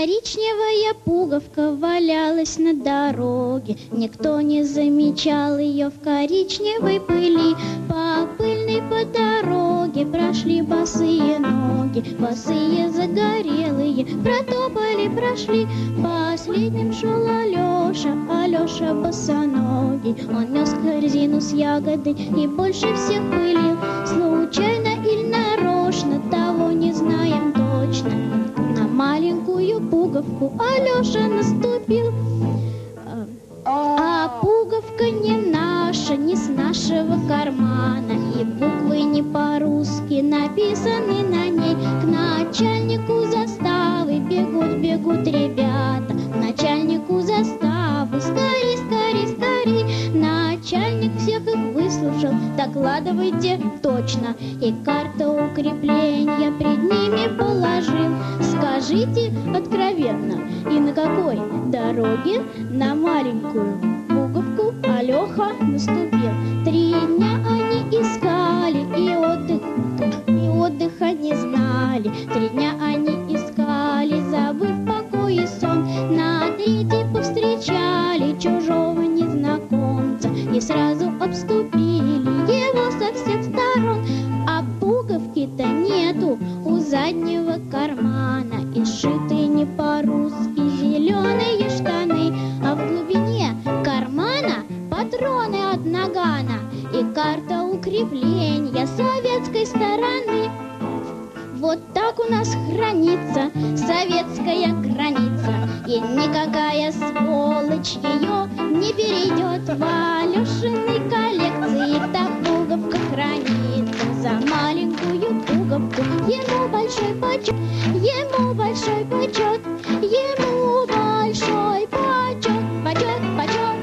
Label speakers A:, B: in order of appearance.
A: Коричневая пуговка валялась на дороге, никто не замечал ее в коричневой пыли. По пыльной по дороге прошли босые ноги, босые загорелые, протопали, прошли. Последним шел Алеша, Алеша босоногий. Он нес корзину с ягодой и больше всех пылил. Случайно или нарочно, того не знаем точно, на маленькую пуговку Алеша наступил. А пуговка не наша, не с нашего кармана, и буквы не по-русски написаны на ней. К начальнику заставы бегут, бегут ребята, к начальнику заставы. Скорей, скорей, скорей. Начальник всех их выслушал, докладывайте точно, и карту укрепления пред ними положил. Скажите откровенно, и на какой дороге на маленькую пуговку Алеха наступил? 3 дня они искали, и отдыха не знали. 3 дня они искали, забыв покой и сон. На 3-й повстречали чужого незнакомца и сразу обступили его со всех сторон. А пуговки-то нету у заднего кармана, и сшиты не по-русски зеленые штаны, а в глубине кармана патроны от нагана и карта укрепления советской стороны. Вот так у нас хранится советская граница, и никакая сволочь ее не перейдет. В Алешиной коллекции